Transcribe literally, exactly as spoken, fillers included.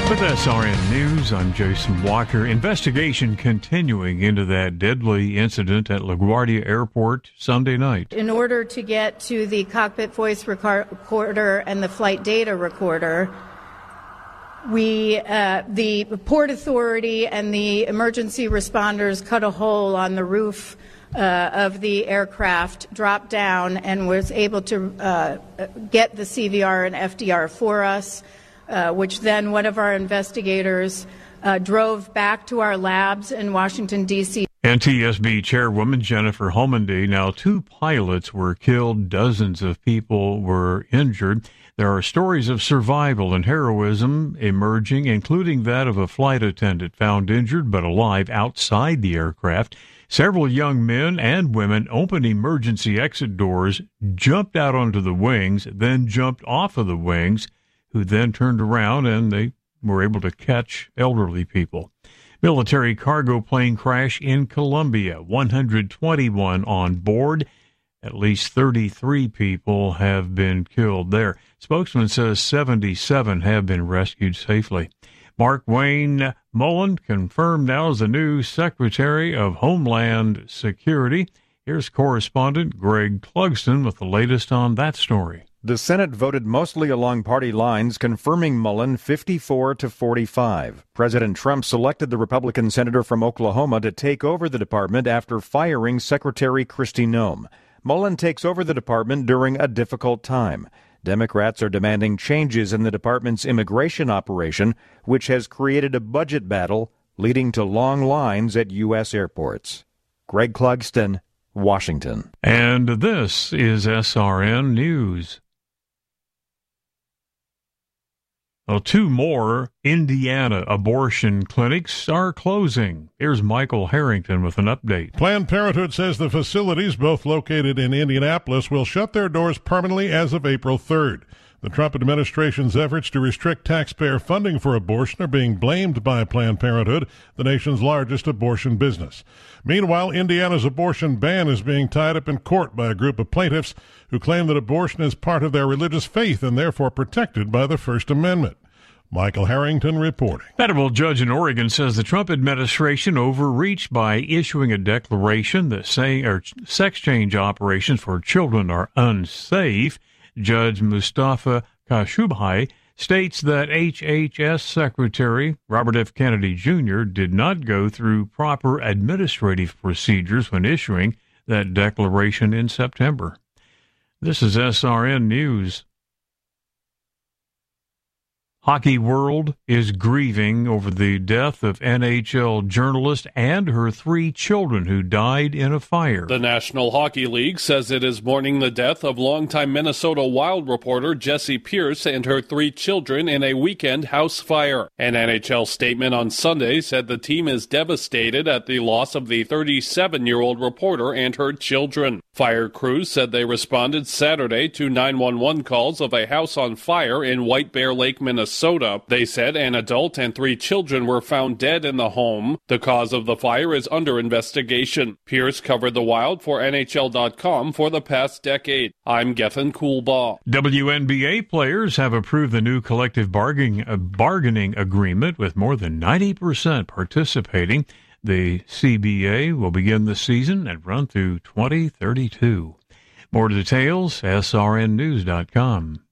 With S R N News, I'm Jason Walker. Investigation continuing into that deadly incident at LaGuardia Airport Sunday night. In order to get to the cockpit voice recorder and the flight data recorder, we, uh, the Port Authority and the emergency responders cut a hole on the roof uh, of the aircraft, dropped down, and was able to uh, get the C V R and F D R for us. Uh, which then one of our investigators uh, drove back to our labs in Washington, D C N T S B Chairwoman Jennifer Homendy. Now, two pilots were killed. Dozens of people were injured. There are stories of survival and heroism emerging, including that of a flight attendant found injured but alive outside the aircraft. Several young men and women opened emergency exit doors, jumped out onto the wings, then jumped off of the wings, who then turned around and they were able to catch elderly people. Military cargo plane crash in Colombia, one hundred twenty-one on board. At least thirty-three people have been killed there. Spokesman says seventy-seven have been rescued safely. Mark Wayne Mullen confirmed now as the new Secretary of Homeland Security. Here's correspondent Greg Clugston with the latest on that story. The Senate voted mostly along party lines, confirming Mullen fifty-four to forty-five. President Trump selected the Republican senator from Oklahoma to take over the department after firing Secretary Kristi Noem. Mullen takes over the department during a difficult time. Democrats are demanding changes in the department's immigration operation, which has created a budget battle leading to long lines at U S airports. Greg Clugston, Washington. And this is S R N News. Well, two more Indiana abortion clinics are closing. Here's Michael Harrington with an update. Planned Parenthood says the facilities, both located in Indianapolis, will shut their doors permanently as of April third. The Trump administration's efforts to restrict taxpayer funding for abortion are being blamed by Planned Parenthood, the nation's largest abortion business. Meanwhile, Indiana's abortion ban is being tied up in court by a group of plaintiffs who claim that abortion is part of their religious faith and therefore protected by the First Amendment. Michael Harrington reporting. Federal judge in Oregon says the Trump administration overreached by issuing a declaration that saying or sex change operations for children are unsafe. Judge Mustafa Khashoggi states that H H S Secretary Robert F. Kennedy Junior did not go through proper administrative procedures when issuing that declaration in September. This is S R N News. Hockey world is grieving over the death of N H L journalist and her three children who died in a fire. The National Hockey League says it is mourning the death of longtime Minnesota Wild reporter Jessie Pierce and her three children in a weekend house fire. An N H L statement on Sunday said the team is devastated at the loss of the thirty-seven-year-old reporter and her children. Fire crews said they responded Saturday to nine one one calls of a house on fire in White Bear Lake, Minnesota. They said an adult and three children were found dead in the home. The cause of the fire is under investigation. Pierce covered the Wild for N H L dot com for the past decade. I'm Gethin Coolbaugh. W N B A players have approved the new collective bargaining, uh, bargaining agreement with more than ninety percent participating. The C B A will begin the season and run through twenty thirty-two. More details, S R N news dot com.